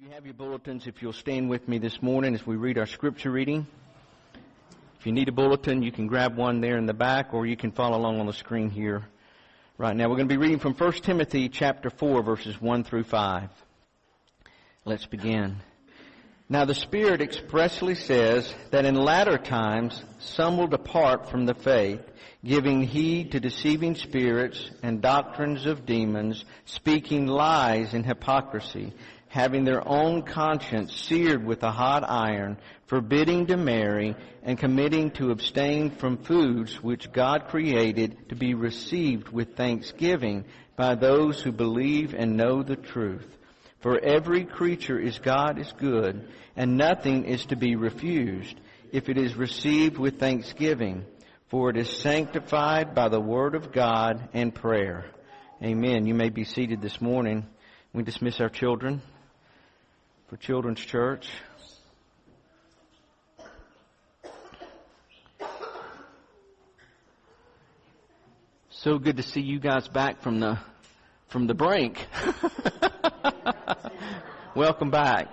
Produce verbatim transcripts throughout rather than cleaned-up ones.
you have your bulletins, if you'll stand with me this morning as we read our scripture reading. If you need a bulletin, you can grab one there in the back, or you can follow along on the screen here right now. We're going to be reading from First Timothy chapter four, verses one through five. Let's begin. Now the Spirit expressly says that in latter times some will depart from the faith, giving heed to deceiving spirits and doctrines of demons, speaking lies and hypocrisy, having their own conscience seared with a hot iron, forbidding to marry, and committing to abstain from foods which God created to be received with thanksgiving by those who believe and know the truth. For every creature is God is good, and nothing is to be refused, if it is received with thanksgiving, for it is sanctified by the word of God and prayer. Amen. You may be seated this morning. We dismiss our children for Children's Church. So good to see you guys back from the from the brink. Welcome back.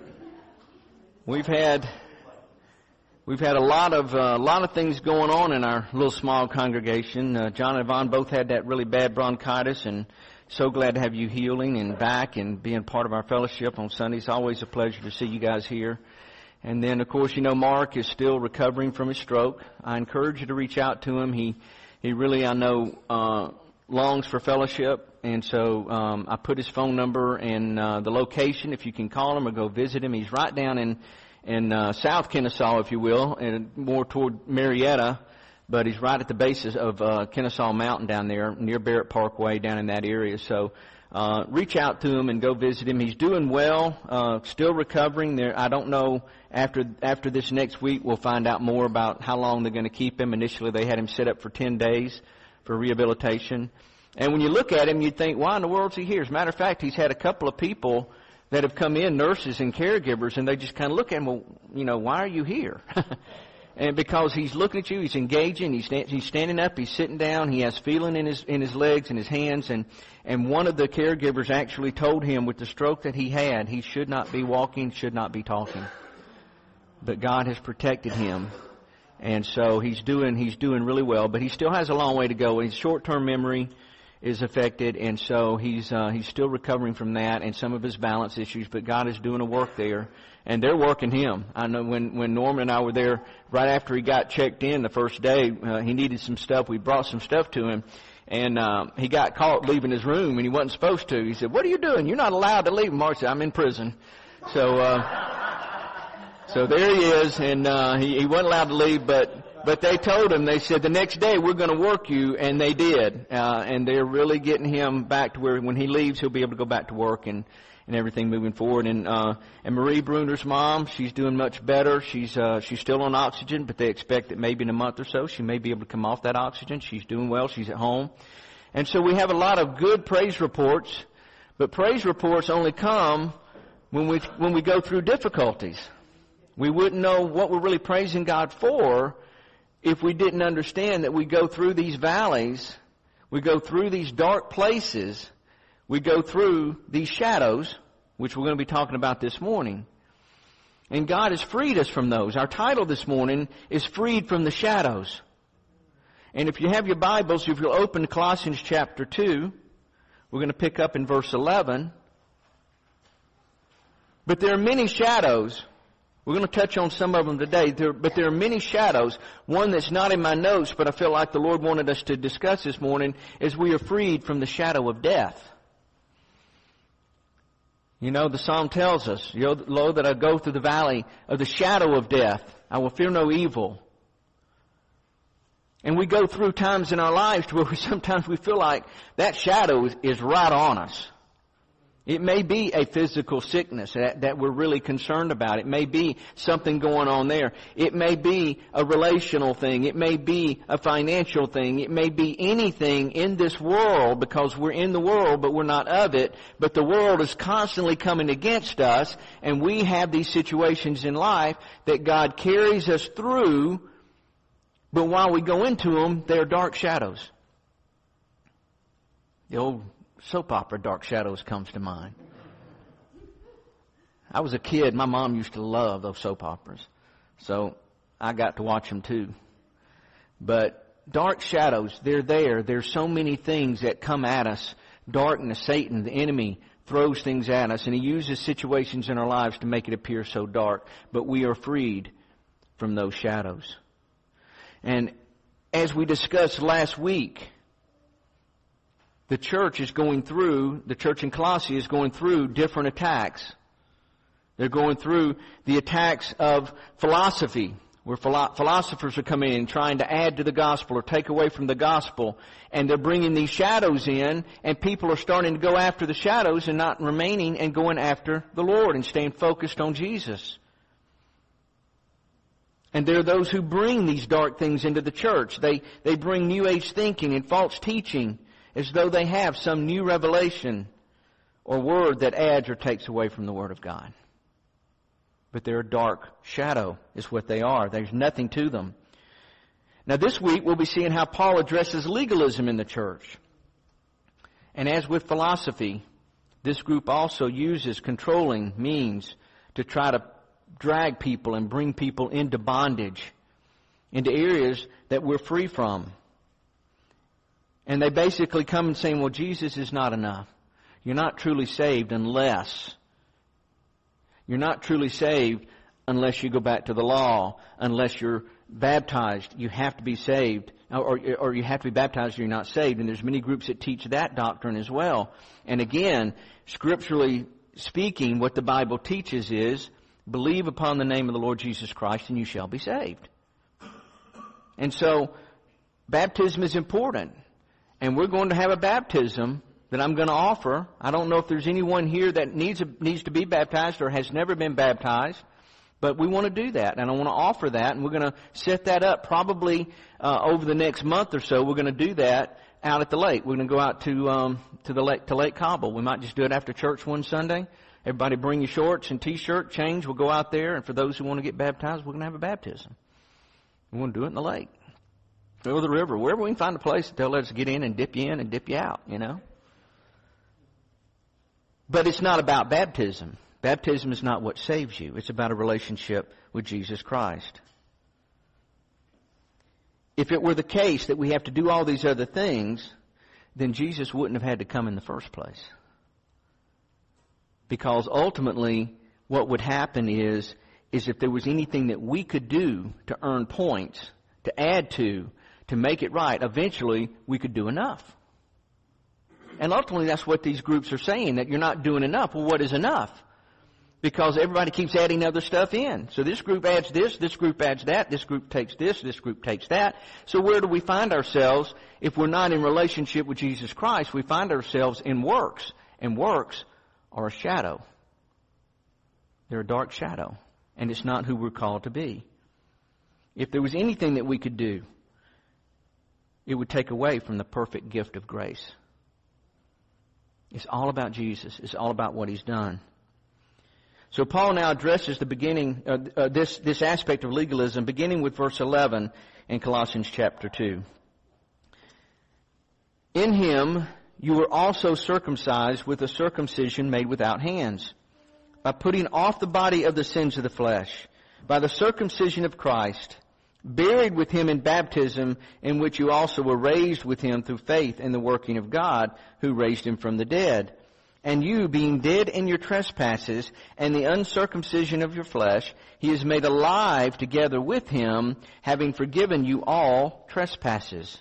We've had we've had a lot of uh, a lot of things going on in our little small congregation. Uh, John and Yvonne both had that really bad bronchitis, and so glad to have you healing and back and being part of our fellowship on Sundays. Always a pleasure to see you guys here. And then, of course, you know, Mark is still recovering from his stroke. I encourage you to reach out to him. He he really, I know, uh, longs for fellowship. And so um, I put his phone number and uh, the location, if you can call him or go visit him. He's right down in, in uh, South Kennesaw, if you will, and more toward Marietta. But he's right at the basis of uh, Kennesaw Mountain down there, near Barrett Parkway, down in that area. So uh, reach out to him and go visit him. He's doing well, uh, still recovering. There, I don't know, after after this next week, we'll find out more about how long they're going to keep him. Initially, they had him set up for ten days for rehabilitation. And when you look at him, you'd think, why in the world is he here? As a matter of fact, he's had a couple of people that have come in, nurses and caregivers, and they just kind of look at him, well, you know, why are you here? And because he's looking at you, he's engaging, he's, he's standing up, he's sitting down, he has feeling in his in his legs and his hands, and, and one of the caregivers actually told him with the stroke that he had, he should not be walking, should not be talking. But God has protected him. And so he's doing he's doing really well, but he still has a long way to go. His short-term memory is affected, and so he's uh, he's still recovering from that and some of his balance issues, but God is doing a work there, and they're working him. I know when, when Norman and I were there right after he got checked in the first day, uh, he needed some stuff. We brought some stuff to him, and uh, he got caught leaving his room, and he wasn't supposed to. He said, "What are you doing? You're not allowed to leave." Mark said, "I'm in prison." So uh, so there he is, and uh, he, he wasn't allowed to leave, but But they told him, they said, the next day we're going to work you, and they did. Uh, and they're really getting him back to where when he leaves, he'll be able to go back to work and, and everything moving forward. And, uh, and Marie Bruner's mom, she's doing much better. She's, uh, she's still on oxygen, but they expect that maybe in a month or so she may be able to come off that oxygen. She's doing well. She's at home. And so we have a lot of good praise reports, but praise reports only come when we, when we go through difficulties. We wouldn't know what we're really praising God for if we didn't understand that we go through these valleys, we go through these dark places, we go through these shadows, which we're going to be talking about this morning. And God has freed us from those. Our title this morning is Freed from the Shadows. And if you have your Bibles, if you'll open to Colossians chapter two, we're going to pick up in verse eleven. But there are many shadows. We're going to touch on some of them today, there, but there are many shadows. One that's not in my notes, but I feel like the Lord wanted us to discuss this morning, is we are freed from the shadow of death. You know, the Psalm tells us, lo, that I go through the valley of the shadow of death, I will fear no evil. And we go through times in our lives where we, sometimes we feel like that shadow is, is right on us. It may be a physical sickness that, that we're really concerned about. It may be something going on there. It may be a relational thing. It may be a financial thing. It may be anything in this world, because we're in the world, but we're not of it. But the world is constantly coming against us, and we have these situations in life that God carries us through, but while we go into them, they're dark shadows. The old soap opera Dark Shadows comes to mind. I was a kid, my mom used to love those soap operas. So I got to watch them too. But dark shadows, they're there. There's so many things that come at us. Darkness, Satan, the enemy, throws things at us, and he uses situations in our lives to make it appear so dark. But we are freed from those shadows. And as we discussed last week, the church is going through, the church in Colossae is going through different attacks. They're going through the attacks of philosophy, where philo- philosophers are coming in trying to add to the gospel or take away from the gospel. And they're bringing these shadows in, and people are starting to go after the shadows and not remaining and going after the Lord and staying focused on Jesus. And there are those who bring these dark things into the church. They, they bring New Age thinking and false teaching as though they have some new revelation or word that adds or takes away from the Word of God. But they're a dark shadow is what they are. There's nothing to them. Now this week we'll be seeing how Paul addresses legalism in the church. And as with philosophy, this group also uses controlling means to try to drag people and bring people into bondage, into areas that we're free from. And they basically come and say, well, Jesus is not enough. You're not truly saved unless... You're not truly saved unless you go back to the law, unless you're baptized. You have to be saved, or, or you have to be baptized or you're not saved. And there's many groups that teach that doctrine as well. And again, scripturally speaking, what the Bible teaches is, believe upon the name of the Lord Jesus Christ and you shall be saved. And so, baptism is important. And we're going to have a baptism that I'm going to offer. I don't know if there's anyone here that needs a, needs to be baptized or has never been baptized, but we want to do that, and I want to offer that, and we're going to set that up probably uh, over the next month or so. We're going to do that out at the lake. We're going to go out to um, to the lake to Lake Cobble. We might just do it after church one Sunday. Everybody bring your shorts and t-shirt, change. We'll go out there, and for those who want to get baptized, we're going to have a baptism. We're going to do it in the lake, or the river, wherever we can find a place that they'll let us get in and dip you in and dip you out, you know. But it's not about baptism. Baptism is not what saves you. It's about a relationship with Jesus Christ. If it were the case that we have to do all these other things, then Jesus wouldn't have had to come in the first place. Because ultimately, what would happen is, is if there was anything that we could do to earn points, to add to, to make it right, eventually we could do enough. And ultimately, that's what these groups are saying, that you're not doing enough. Well, what is enough? Because everybody keeps adding other stuff in. So this group adds this, this group adds that, this group takes this, this group takes that. So where do we find ourselves if we're not in relationship with Jesus Christ? We find ourselves in works. And works are a shadow. They're a dark shadow. And it's not who we're called to be. If there was anything that we could do, it would take away from the perfect gift of grace. It's all about Jesus. It's all about what He's done. So Paul now addresses the beginning, uh, uh, this, this aspect of legalism, beginning with verse eleven in Colossians chapter two. In Him you were also circumcised with a circumcision made without hands, by putting off the body of the sins of the flesh, by the circumcision of Christ, buried with Him in baptism, in which you also were raised with Him through faith in the working of God, who raised Him from the dead. And you, being dead in your trespasses and the uncircumcision of your flesh, He has made alive together with Him, having forgiven you all trespasses.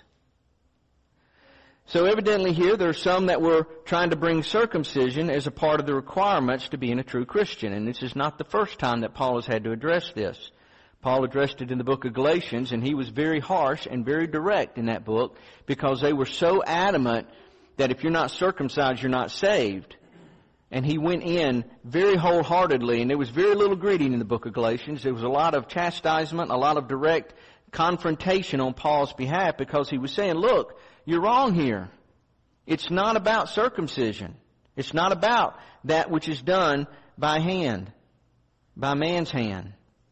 So evidently here there are some that were trying to bring circumcision as a part of the requirements to being a true Christian. And this is not the first time that Paul has had to address this. Paul addressed it in the book of Galatians, and he was very harsh and very direct in that book because they were so adamant that if you're not circumcised, you're not saved. And he went in very wholeheartedly, and there was very little greeting in the book of Galatians. There was a lot of chastisement, a lot of direct confrontation on Paul's behalf because he was saying, look, you're wrong here. It's not about circumcision. It's not about that which is done by hand, by man's hand.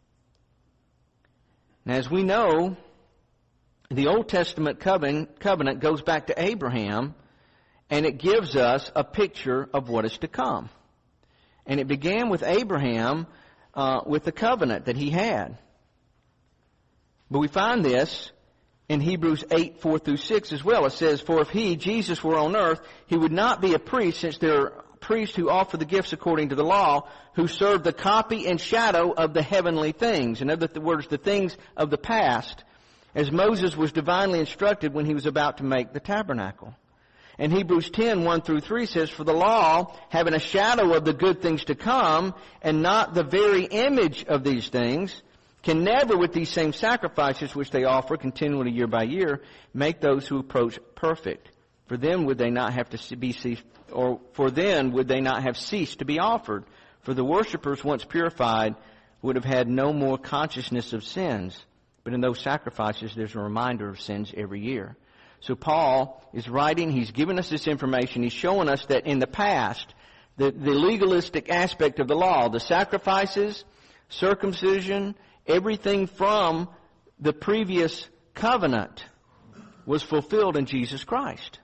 Now, as we know, the Old Testament covenant, covenant goes back to Abraham, and it gives us a picture of what is to come. And it began with Abraham, uh, with the covenant that he had. But we find this in Hebrews eight, four through six as well. It says, "For if he, Jesus, were on earth, he would not be a priest, since there are priests who offer the gifts according to the law, who serve the copy and shadow of the heavenly things." In other words, the things of the past, as Moses was divinely instructed when he was about to make the tabernacle. And Hebrews ten, one through three says, "For the law, having a shadow of the good things to come, and not the very image of these things, can never, with these same sacrifices which they offer continually year by year, make those who approach perfect. For then would they not have to be ceased, or for then would they not have ceased to be offered? For the worshippers, once purified, would have had no more consciousness of sins. But in those sacrifices, there's a reminder of sins every year." So Paul is writing, he's giving us this information, he's showing us that in the past, the, the legalistic aspect of the law, the sacrifices, circumcision, everything from the previous covenant was fulfilled in Jesus Christ.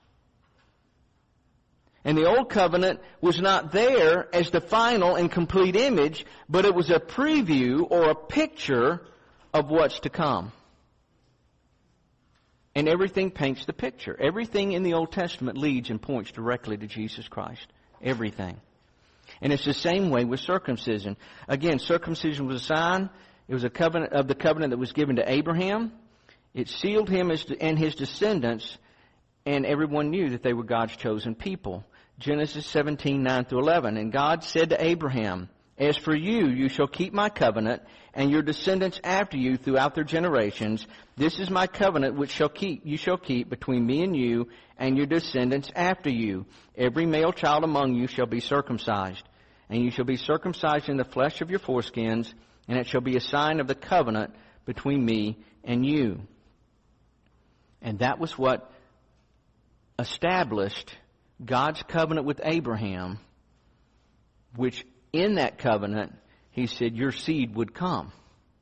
And the old covenant was not there as the final and complete image, but it was a preview or a picture of what's to come. And everything paints the picture. Everything in the Old Testament leads and points directly to Jesus Christ. Everything. And it's the same way with circumcision. Again, circumcision was a sign. It was a covenant of the covenant that was given to Abraham. It sealed him as and his descendants, and everyone knew that they were God's chosen people. Genesis seventeen, nine through eleven. "And God said to Abraham, As for you, you shall keep my covenant, and your descendants after you throughout their generations. This is my covenant which shall keep you shall keep between me and you and your descendants after you. Every male child among you shall be circumcised, and you shall be circumcised in the flesh of your foreskins, and it shall be a sign of the covenant between me and you." And that was what established God's covenant with Abraham, which in that covenant, he said, your seed would come.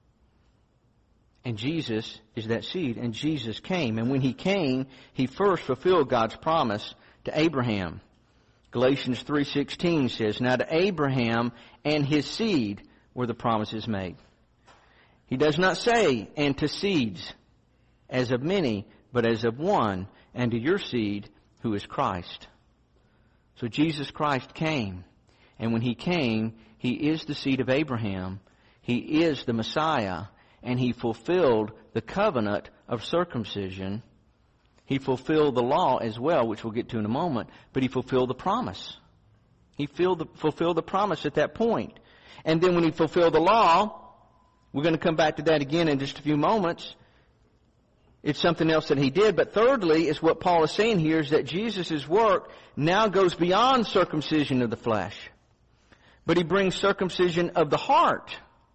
And Jesus is that seed, and Jesus came. And when he came, he first fulfilled God's promise to Abraham. Galatians three sixteen says, "Now to Abraham and his seed were the promises made." He does not say, "and to seeds, as of many, but as of one, and to your seed, who is Christ." So Jesus Christ came. And when he came, he is the seed of Abraham. He is the Messiah. And he fulfilled the covenant of circumcision. He fulfilled the law as well, which we'll get to in a moment. But he fulfilled the promise. He fulfilled the, fulfilled the promise at that point. And then when he fulfilled the law, we're going to come back to that again in just a few moments. It's something else that he did. But thirdly, is what Paul is saying here, is that Jesus' work now goes beyond circumcision of the flesh. But he brings circumcision of the heart.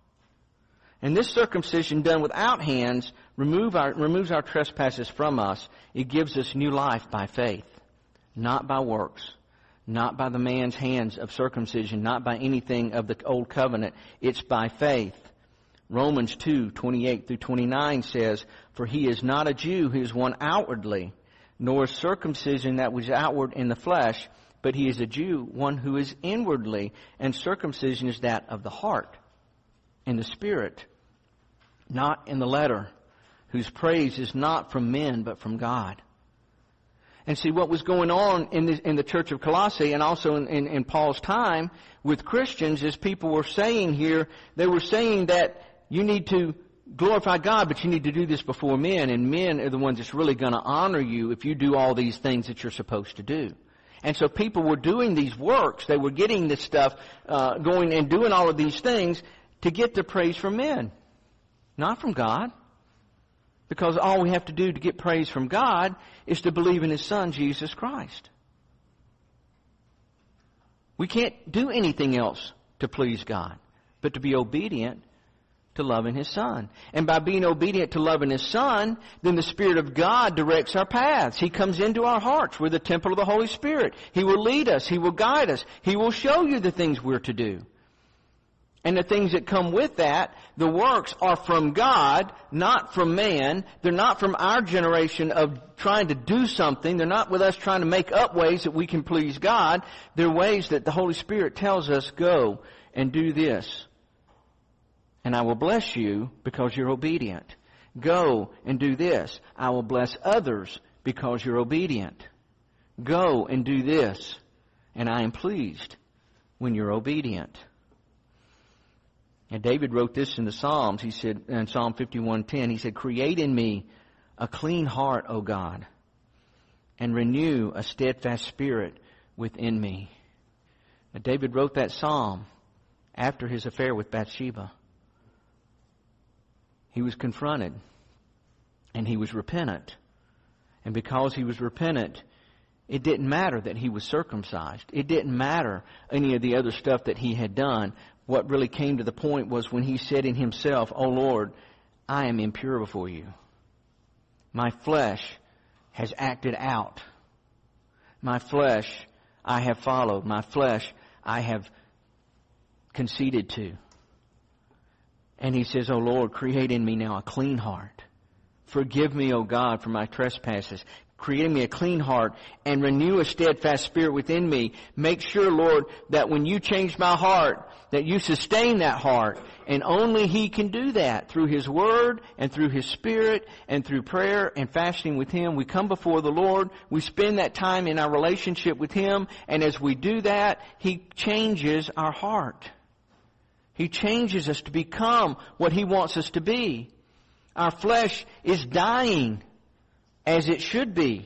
And this circumcision done without hands remove our, removes our trespasses from us. It gives us new life by faith, not by works, not by the man's hands of circumcision, not by anything of the old covenant. It's by faith. Romans two, twenty-eight through twenty-nine says, "For he is not a Jew who is one outwardly, nor is circumcision that was outward in the flesh, but he is a Jew, one who is inwardly, and circumcision is that of the heart, in the spirit, not in the letter, whose praise is not from men, but from God." And see, what was going on in the, in the church of Colossae, and also in, in, in Paul's time with Christians, is people were saying here, they were saying that you need to glorify God, but you need to do this before men, and men are the ones that's really going to honor you if you do all these things that you're supposed to do. And so people were doing these works. They were getting this stuff, uh, going and doing all of these things to get the praise from men, not from God. Because all we have to do to get praise from God is to believe in His Son, Jesus Christ. We can't do anything else to please God, but to be obedient to loving His Son. And by being obedient to loving His Son, then the Spirit of God directs our paths. He comes into our hearts. We're the temple of the Holy Spirit. He will lead us. He will guide us. He will show you the things we're to do. And the things that come with that, the works are from God, not from man. They're not from our generation of trying to do something. They're not with us trying to make up ways that we can please God. They're ways that the Holy Spirit tells us, go and do this. And I will bless you because you're obedient. Go and do this. I will bless others because you're obedient. Go and do this. And I am pleased when you're obedient. And David wrote this in the Psalms. He said, in Psalm fifty-one ten, he said, create in me a clean heart, O God, and renew a steadfast spirit within me. Now, David wrote that psalm after his affair with Bathsheba. He was confronted, and he was repentant. And because he was repentant, it didn't matter that he was circumcised. It didn't matter any of the other stuff that he had done. What really came to the point was when he said in himself, O Lord, I am impure before you. My flesh has acted out. My flesh I have followed. My flesh I have conceded to. And he says, O Lord, create in me now a clean heart. Forgive me, O God, for my trespasses. Create in me a clean heart and renew a steadfast spirit within me. Make sure, Lord, that when you change my heart, that you sustain that heart. And only He can do that through His Word and through His Spirit and through prayer and fasting with Him. We come before the Lord. We spend that time in our relationship with Him. And as we do that, He changes our heart. He changes us to become what He wants us to be. Our flesh is dying as it should be.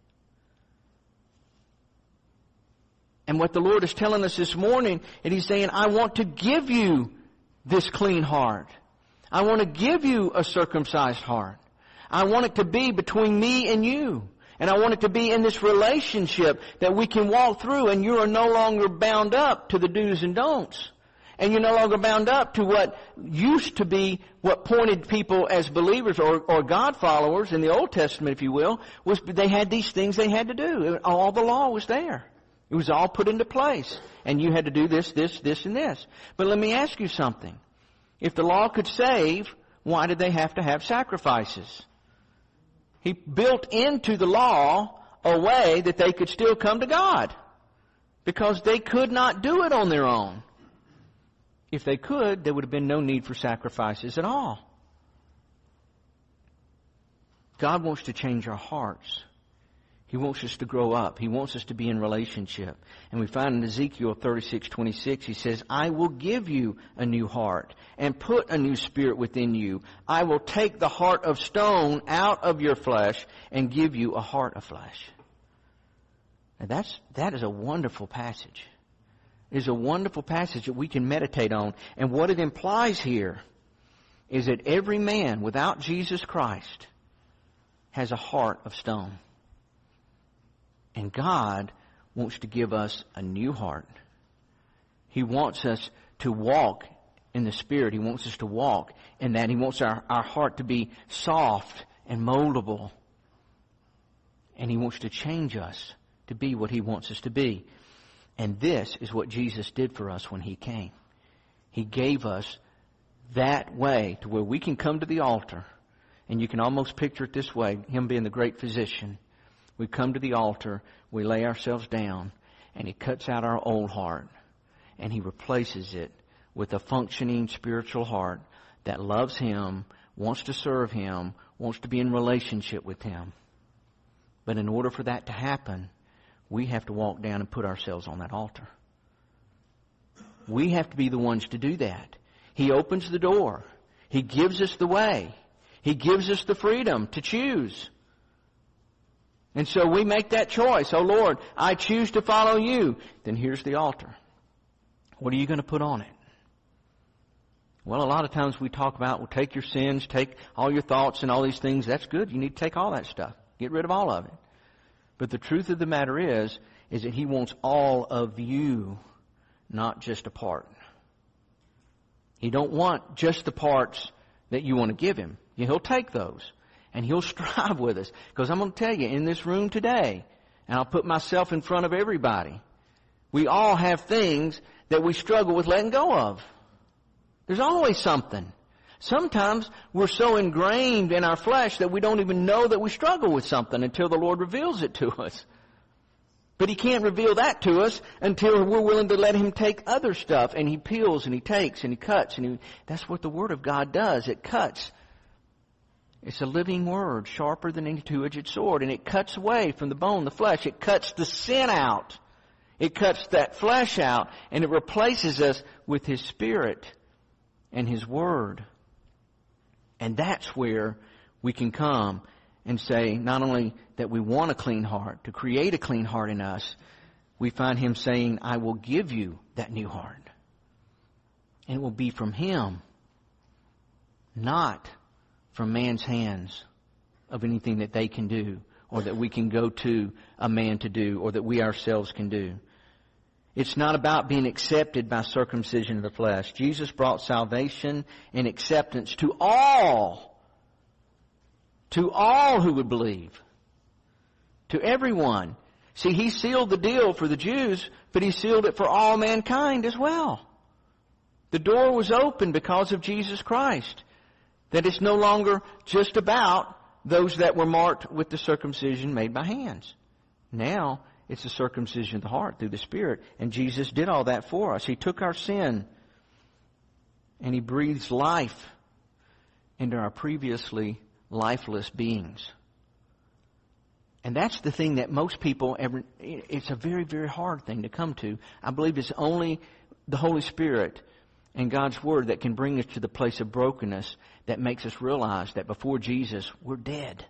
And what the Lord is telling us this morning, and He's saying, I want to give you this clean heart. I want to give you a circumcised heart. I want it to be between me and you. And I want it to be in this relationship that we can walk through, and you are no longer bound up to the do's and don'ts. And you're no longer bound up to what used to be what pointed people as believers or, or God followers in the Old Testament, if you will, was they had these things they had to do. All the law was there. It was all put into place. And you had to do this, this, this, and this. But let me ask you something. If the law could save, why did they have to have sacrifices? He built into the law a way that they could still come to God. Because they could not do it on their own. If they could, there would have been no need for sacrifices at all. God wants to change our hearts. He wants us to grow up. He wants us to be in relationship. And we find in Ezekiel thirty-six twenty-six, He says, I will give you a new heart and put a new spirit within you. I will take the heart of stone out of your flesh and give you a heart of flesh. Now that's, that is a wonderful passage. It is a wonderful passage that we can meditate on. And what it implies here is that every man without Jesus Christ has a heart of stone. And God wants to give us a new heart. He wants us to walk in the Spirit. He wants us to walk in that. He wants our, our heart to be soft and moldable. And He wants to change us to be what He wants us to be. And this is what Jesus did for us when He came. He gave us that way to where we can come to the altar. And you can almost picture it this way, Him being the great physician. We come to the altar, we lay ourselves down, and He cuts out our old heart. And He replaces it with a functioning spiritual heart that loves Him, wants to serve Him, wants to be in relationship with Him. But in order for that to happen, we have to walk down and put ourselves on that altar. We have to be the ones to do that. He opens the door. He gives us the way. He gives us the freedom to choose. And so we make that choice. Oh Lord, I choose to follow you. Then here's the altar. What are you going to put on it? Well, a lot of times we talk about, well, take your sins, take all your thoughts and all these things. That's good. You need to take all that stuff. Get rid of all of it. But the truth of the matter is, is that He wants all of you, not just a part. He don't want just the parts that you want to give Him. He'll take those, and He'll strive with us. Because I'm going to tell you, in this room today, and I'll put myself in front of everybody, we all have things that we struggle with letting go of. There's always something. Sometimes we're so ingrained in our flesh that we don't even know that we struggle with something until the Lord reveals it to us. But He can't reveal that to us until we're willing to let Him take other stuff. And He peels and He takes and He cuts. And he, that's what the Word of God does. It cuts. It's a living Word, sharper than any two-edged sword. And it cuts away from the bone, the flesh. It cuts the sin out. It cuts that flesh out. And it replaces us with His Spirit and His Word. And that's where we can come and say not only that we want a clean heart, to create a clean heart in us, we find Him saying, I will give you that new heart. And it will be from Him, not from man's hands of anything that they can do or that we can go to a man to do or that we ourselves can do. It's not about being accepted by circumcision of the flesh. Jesus brought salvation and acceptance to all. To all who would believe. To everyone. See, He sealed the deal for the Jews, but He sealed it for all mankind as well. The door was open because of Jesus Christ. That it's no longer just about those that were marked with the circumcision made by hands. Now, it's the circumcision of the heart through the Spirit. And Jesus did all that for us. He took our sin and He breathes life into our previously lifeless beings. And that's the thing that most people ever, it's a very, very hard thing to come to. I believe it's only the Holy Spirit and God's Word that can bring us to the place of brokenness that makes us realize that before Jesus, we're dead.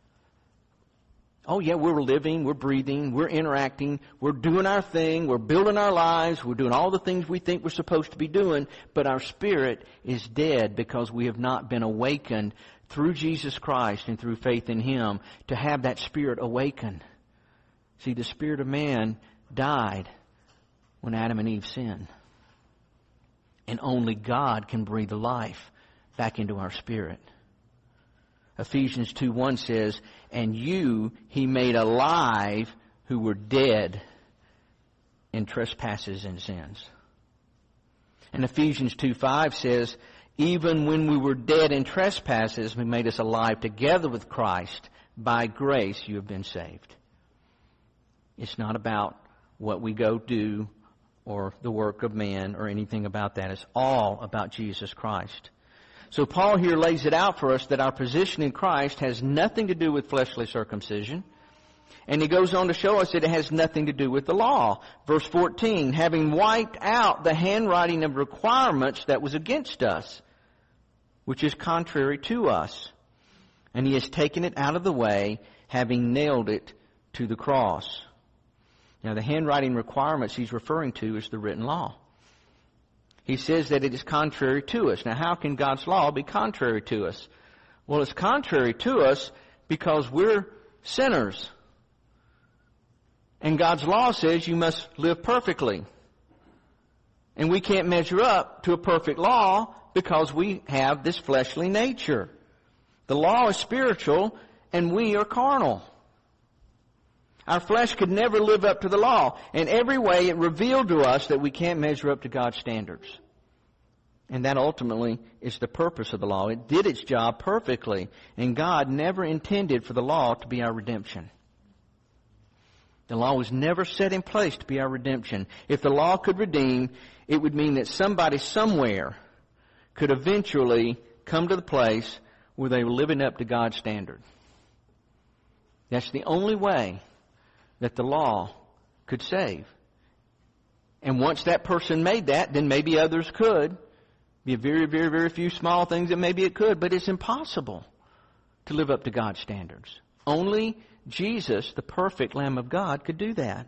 Oh yeah, we're living, we're breathing, we're interacting, we're doing our thing, we're building our lives, we're doing all the things we think we're supposed to be doing, but our spirit is dead because we have not been awakened through Jesus Christ and through faith in Him to have that spirit awaken. See, the spirit of man died when Adam and Eve sinned. And only God can breathe life back into our spirit. Ephesians two one says, and you He made alive who were dead in trespasses and sins. And Ephesians two five says, even when we were dead in trespasses, He made us alive together with Christ. By grace you have been saved. It's not about what we go do or the work of man or anything about that. It's all about Jesus Christ. So Paul here lays it out for us that our position in Christ has nothing to do with fleshly circumcision. And he goes on to show us that it has nothing to do with the law. Verse fourteen, having wiped out the handwriting of requirements that was against us, which is contrary to us. And He has taken it out of the way, having nailed it to the cross. Now the handwriting requirements he's referring to is the written law. He says that it is contrary to us. Now how can God's law be contrary to us? Well, it's contrary to us because we're sinners. And God's law says you must live perfectly. And we can't measure up to a perfect law because we have this fleshly nature. The law is spiritual and we are carnal. Our flesh could never live up to the law. In every way, it revealed to us that we can't measure up to God's standards. And that ultimately is the purpose of the law. It did its job perfectly. And God never intended for the law to be our redemption. The law was never set in place to be our redemption. If the law could redeem, it would mean that somebody somewhere could eventually come to the place where they were living up to God's standard. That's the only way that the law could save. And once that person made that, then maybe others could. Be a very, very, very few small things that maybe it could, but it's impossible to live up to God's standards. Only Jesus, the perfect Lamb of God, could do that.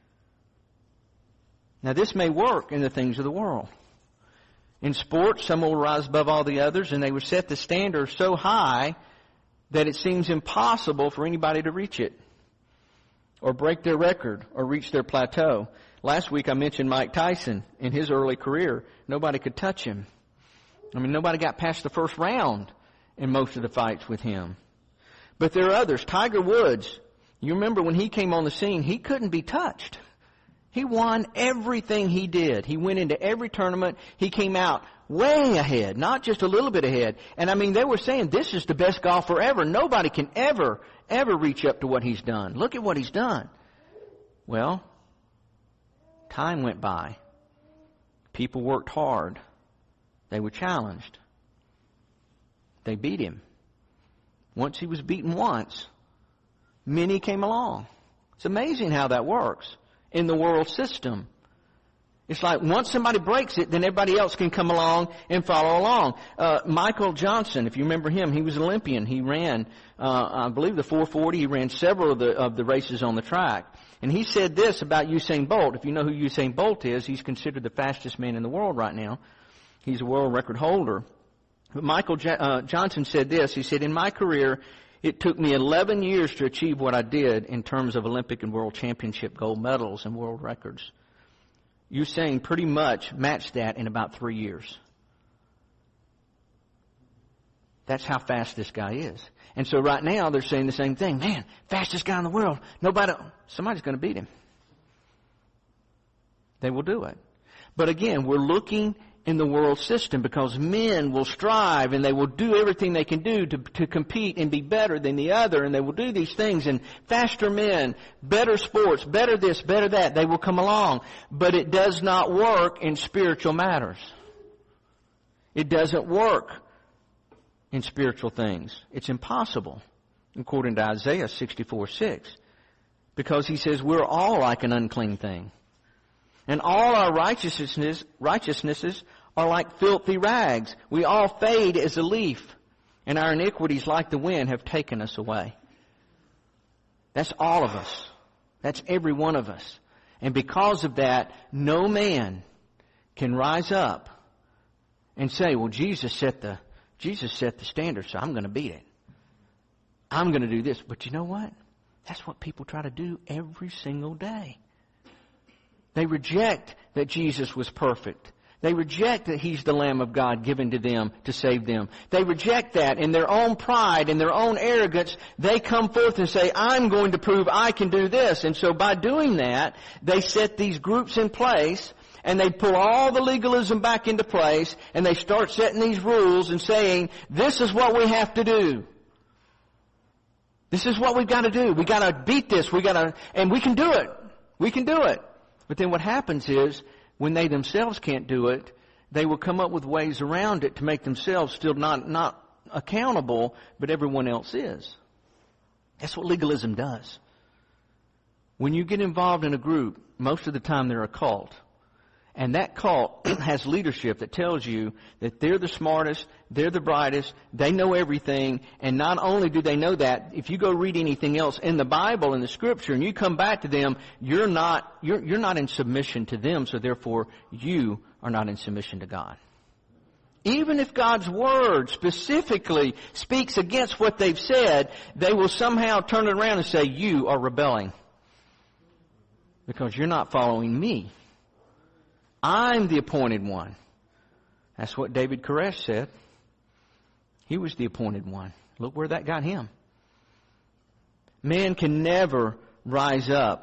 Now this may work in the things of the world. In sports, some will rise above all the others, and they would set the standard so high that it seems impossible for anybody to reach it, or break their record, or reach their plateau. Last week I mentioned Mike Tyson. In his early career, nobody could touch him. I mean, nobody got past the first round in most of the fights with him. But there are others. Tiger Woods, you remember when he came on the scene, he couldn't be touched. He won everything he did. He went into every tournament. He came out way ahead, not just a little bit ahead. And I mean, they were saying this is the best golfer ever. Nobody can ever, ever reach up to what he's done. Look at what he's done. Well, time went by. People worked hard. They were challenged. They beat him. Once he was beaten once, many came along. It's amazing how that works in the world system. It's like once somebody breaks it, then everybody else can come along and follow along. Uh, Michael Johnson, if you remember him, he was an Olympian. He ran, uh, I believe, the four forty. He ran several of the of the races on the track. And he said this about Usain Bolt. If you know who Usain Bolt is, he's considered the fastest man in the world right now. He's a world record holder. But Michael J- uh, Johnson said this. He said, in my career, it took me eleven years to achieve what I did in terms of Olympic and World Championship gold medals and world records. Usain pretty much matched that in about three years. That's how fast this guy is. And so right now they're saying the same thing. Man, fastest guy in the world. Nobody, somebody's going to beat him. They will do it. But again, we're looking in the world system because men will strive and they will do everything they can do to, to compete and be better than the other, and they will do these things, and faster men, better sports, better this, better that, they will come along. But it does not work in spiritual matters. It doesn't work in spiritual things. It's impossible, according to Isaiah sixty-four six, because he says we're all like an unclean thing. And all our righteousnesses, righteousnesses are like filthy rags. We all fade as a leaf, and our iniquities, like the wind, have taken us away. That's all of us. That's every one of us. And because of that, no man can rise up and say, well, Jesus set the, Jesus set the standard, so I'm going to beat it. I'm going to do this. But you know what? That's what people try to do every single day. They reject that Jesus was perfect. They reject that He's the Lamb of God given to them to save them. They reject that in their own pride, in their own arrogance. They come forth and say, I'm going to prove I can do this. And so by doing that, they set these groups in place, and they pull all the legalism back into place, and they start setting these rules and saying, this is what we have to do. This is what we've got to do. We've got to beat this. We got to, and we can do it. We can do it. But then what happens is, when they themselves can't do it, they will come up with ways around it to make themselves still not, not accountable, but everyone else is. That's what legalism does. When you get involved in a group, most of the time they're a cult. And that cult has leadership that tells you that they're the smartest, they're the brightest, they know everything, and not only do they know that, if you go read anything else in the Bible, in the Scripture, and you come back to them, you're not, you're, you're not in submission to them, so therefore you are not in submission to God. Even if God's Word specifically speaks against what they've said, they will somehow turn it around and say, you are rebelling because you're not following me. I'm the appointed one. That's what David Koresh said. He was the appointed one. Look where that got him. Man can never rise up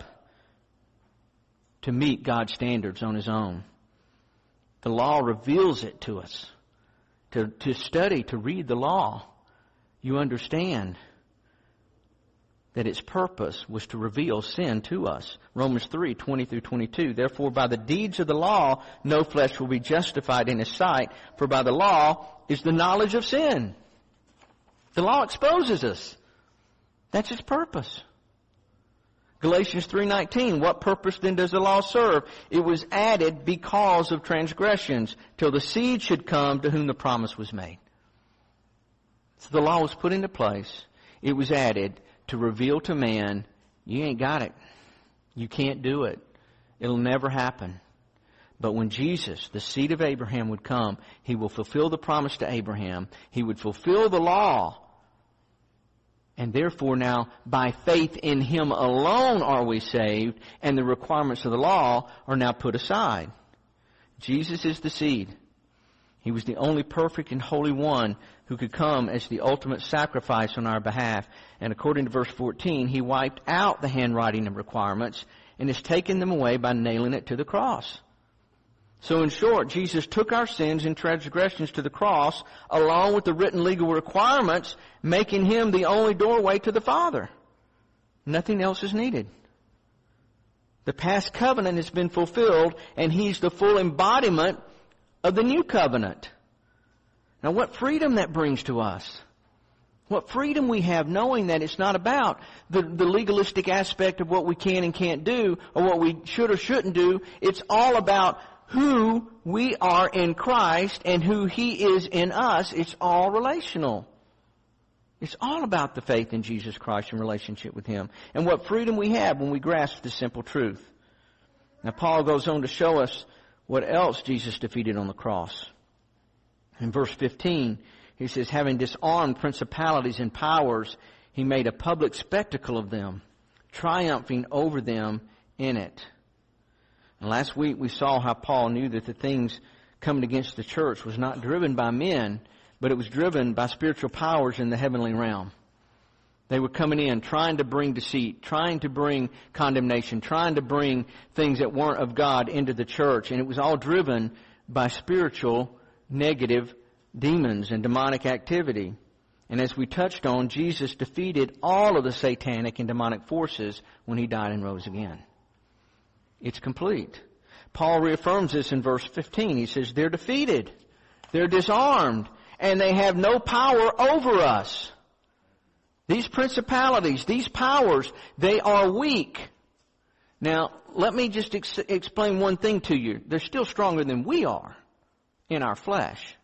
to meet God's standards on his own. The law reveals it to us. To, to study, to read the law, you understand that its purpose was to reveal sin to us. Romans three, twenty through twenty-two. Therefore, by the deeds of the law, no flesh will be justified in His sight, for by the law is the knowledge of sin. The law exposes us. That's its purpose. Galatians three nineteen, what purpose then does the law serve? It was added because of transgressions, till the seed should come to whom the promise was made. So the law was put into place. It was added to reveal to man, you ain't got it. You can't do it. It'll never happen. But when Jesus, the seed of Abraham, would come, He will fulfill the promise to Abraham. He would fulfill the law. And therefore now, by faith in Him alone are we saved, and the requirements of the law are now put aside. Jesus is the seed. He was the only perfect and holy one who could come as the ultimate sacrifice on our behalf. And according to verse fourteen, He wiped out the handwriting of requirements and has taken them away by nailing it to the cross. So in short, Jesus took our sins and transgressions to the cross along with the written legal requirements, making Him the only doorway to the Father. Nothing else is needed. The past covenant has been fulfilled, and He's the full embodiment of the new covenant. Now what freedom that brings to us. What freedom we have knowing that it's not about the, the legalistic aspect of what we can and can't do or what we should or shouldn't do. It's all about who we are in Christ and who He is in us. It's all relational. It's all about the faith in Jesus Christ and relationship with Him. And what freedom we have when we grasp this simple truth. Now Paul goes on to show us what else Jesus defeated on the cross. In verse fifteen, he says, having disarmed principalities and powers, He made a public spectacle of them, triumphing over them in it. And last week we saw how Paul knew that the things coming against the church was not driven by men, but it was driven by spiritual powers in the heavenly realm. They were coming in trying to bring deceit, trying to bring condemnation, trying to bring things that weren't of God into the church. And it was all driven by spiritual negative demons and demonic activity. And as we touched on, Jesus defeated all of the satanic and demonic forces when He died and rose again. It's complete. Paul reaffirms this in verse fifteen. He says, they're defeated. They're disarmed. And they have no power over us. These principalities, these powers, they are weak. Now, let me just ex- explain one thing to you. They're still stronger than we are in our flesh.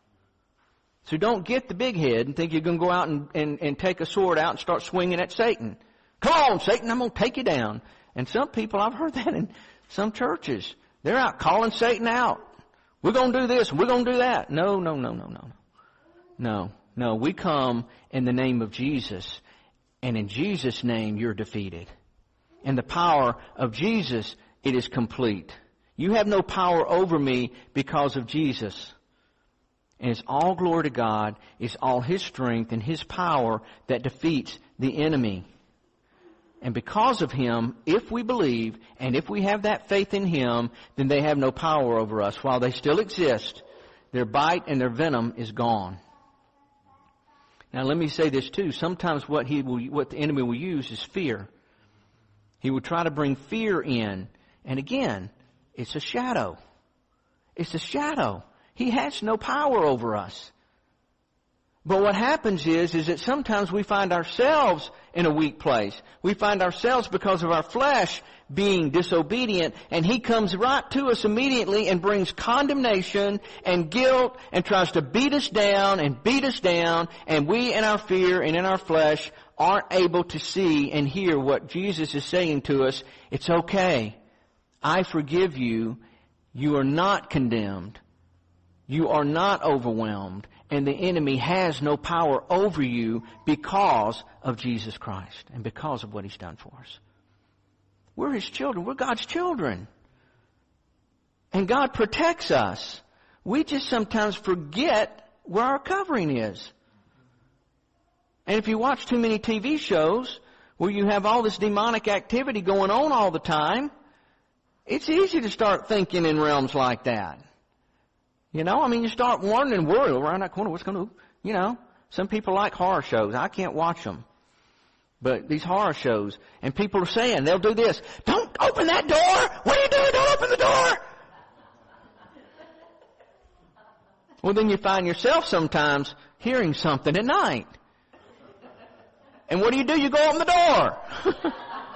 So don't get the big head and think you're going to go out and, and, and take a sword out and start swinging at Satan. Come on, Satan, I'm going to take you down. And some people, I've heard that in some churches. They're out calling Satan out. We're going to do this, we're going to do that. No, no, no, no, no. No, no. We come in the name of Jesus. And in Jesus' name, you're defeated. In the power of Jesus, it is complete. You have no power over me because of Jesus. And it's all glory to God. It's all His strength and His power that defeats the enemy. And because of Him, if we believe and if we have that faith in Him, then they have no power over us. While they still exist, their bite and their venom is gone. Now let me say this too. Sometimes what he will, what the enemy will use is fear. He will try to bring fear in. And again, it's a shadow. It's a shadow. He has no power over us. But what happens is, is that sometimes we find ourselves in a weak place. We find ourselves because of our flesh being disobedient, and he comes right to us immediately and brings condemnation and guilt and tries to beat us down and beat us down, and we in our fear and in our flesh aren't able to see and hear what Jesus is saying to us. It's okay. I forgive you. You are not condemned. You are not overwhelmed. And the enemy has no power over you because of Jesus Christ and because of what He's done for us. We're His children. We're God's children. And God protects us. We just sometimes forget where our covering is. And if you watch too many T V shows where you have all this demonic activity going on all the time, it's easy to start thinking in realms like that. You know, I mean, you start wondering, worry around that corner, what's going to, you know, some people like horror shows. I can't watch them. But these horror shows, and people are saying, they'll do this. Don't open that door! What are you doing? Don't open the door! Well, then you find yourself sometimes hearing something at night. And what do you do? You go open the door.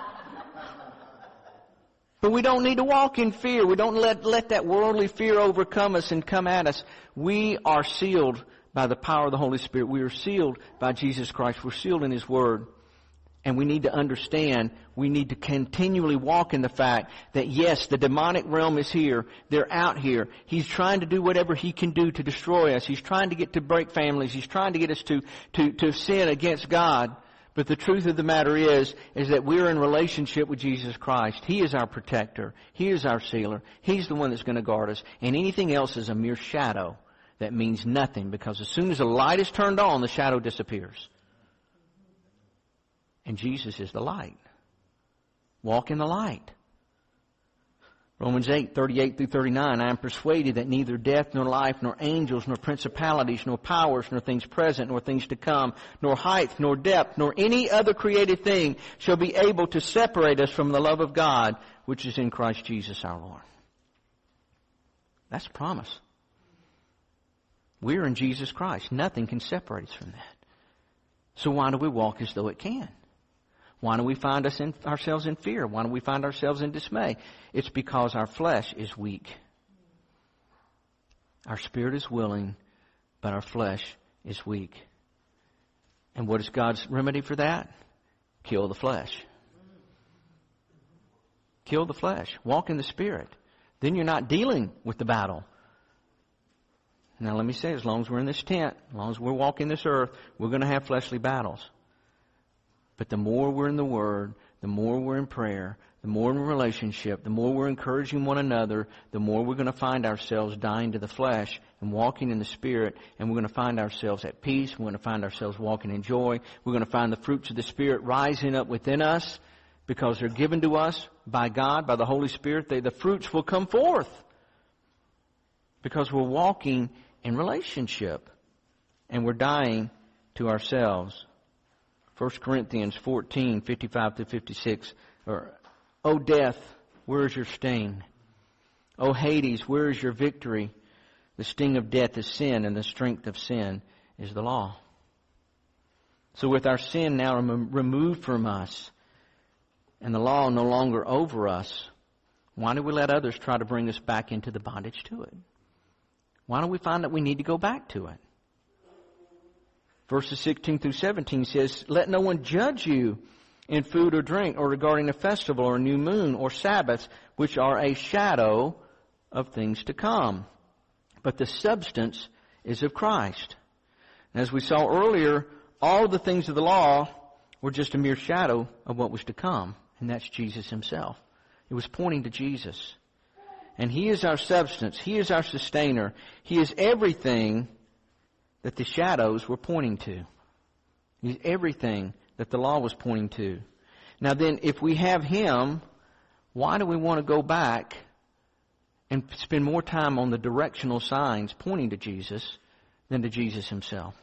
But we don't need to walk in fear. We don't let, let that worldly fear overcome us and come at us. We are sealed by the power of the Holy Spirit. We are sealed by Jesus Christ. We're sealed in His Word. And we need to understand, we need to continually walk in the fact that yes, the demonic realm is here. They're out here. He's trying to do whatever he can do to destroy us. He's trying to get to break families. He's trying to get us to, to, to sin against God. But the truth of the matter is, is that we're in relationship with Jesus Christ. He is our protector. He is our sealer. He's the one that's going to guard us. And anything else is a mere shadow that means nothing, because as soon as the light is turned on, the shadow disappears. And Jesus is the light. Walk in the light. Romans eight, thirty-eight through thirty-nine, I am persuaded that neither death, nor life, nor angels, nor principalities, nor powers, nor things present, nor things to come, nor height, nor depth, nor any other created thing shall be able to separate us from the love of God, which is in Christ Jesus our Lord. That's a promise. We're in Jesus Christ. Nothing can separate us from that. So why do we walk as though it can? Why do we find us in, ourselves in fear? Why do we find ourselves in dismay? It's because our flesh is weak. Our spirit is willing, but our flesh is weak. And what is God's remedy for that? Kill the flesh. Kill the flesh. Walk in the Spirit. Then you're not dealing with the battle. Now let me say, as long as we're in this tent, as long as we're walking this earth, we're going to have fleshly battles. But the more we're in the Word, the more we're in prayer, the more in relationship, the more we're encouraging one another, the more we're going to find ourselves dying to the flesh and walking in the Spirit, and we're going to find ourselves at peace. We're going to find ourselves walking in joy. We're going to find the fruits of the Spirit rising up within us because they're given to us by God, by the Holy Spirit. They, the fruits will come forth because we're walking in relationship and we're dying to ourselves. First Corinthians fourteen, fifty-five through fifty-six. Or, O death, where is your sting? O Hades, where is your victory? The sting of death is sin, and the strength of sin is the law. So with our sin now removed from us, and the law no longer over us, why do we let others try to bring us back into the bondage to it? Why don't we find that we need to go back to it? Verses sixteen through seventeen says, let no one judge you in food or drink, or regarding a festival or a new moon or Sabbaths, which are a shadow of things to come. But the substance is of Christ. And as we saw earlier, all the things of the law were just a mere shadow of what was to come. And that's Jesus Himself. It was pointing to Jesus. And He is our substance. He is our sustainer. He is everything that the shadows were pointing to. He's everything that the law was pointing to. Now then, if we have Him, why do we want to go back and spend more time on the directional signs pointing to Jesus than to Jesus Himself?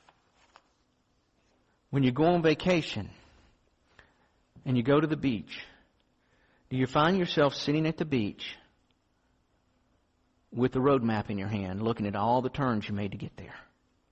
When you go on vacation and you go to the beach, do you find yourself sitting at the beach with the road map in your hand, looking at all the turns you made to get there?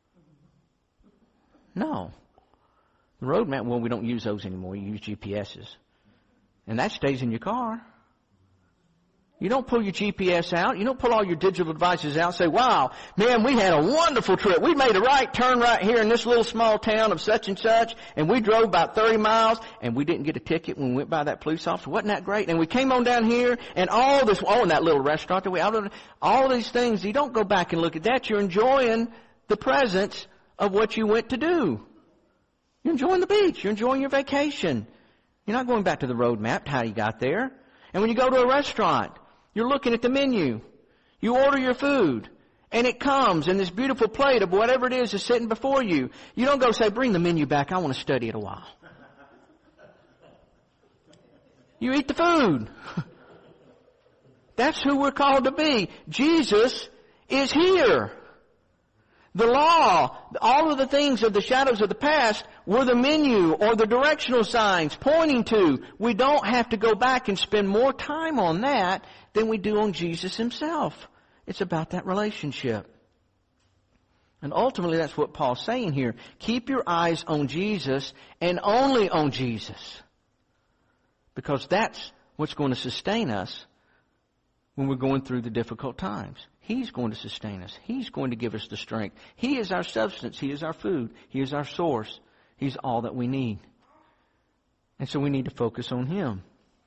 No. The road map, well, we don't use those anymore. You use G P S's. And that stays in your car. You don't pull your G P S out. You don't pull all your digital devices out and say, wow, man, we had a wonderful trip. We made a right turn right here in this little small town of such and such, and we drove about thirty miles, and we didn't get a ticket when we went by that police officer. Wasn't that great? And we came on down here, and all this, oh, in that little restaurant that we out of, all these things, you don't go back and look at that. You're enjoying the presence of what you went to do. You're enjoying the beach. You're enjoying your vacation. You're not going back to the road map to how you got there. And when you go to a restaurant, you're looking at the menu. You order your food, and it comes in this beautiful plate of whatever it is that's sitting before you. You don't go say, bring the menu back. I want to study it a while. You eat the food. That's who we're called to be. Jesus is here. The law, all of the things of the shadows of the past were the menu or the directional signs pointing to. We don't have to go back and spend more time on that than we do on Jesus Himself. It's about that relationship. And ultimately that's what Paul's saying here. Keep your eyes on Jesus and only on Jesus. Because that's what's going to sustain us when we're going through the difficult times. He's going to sustain us. He's going to give us the strength. He is our substance. He is our food. He is our source. He's all that we need. And so we need to focus on Him.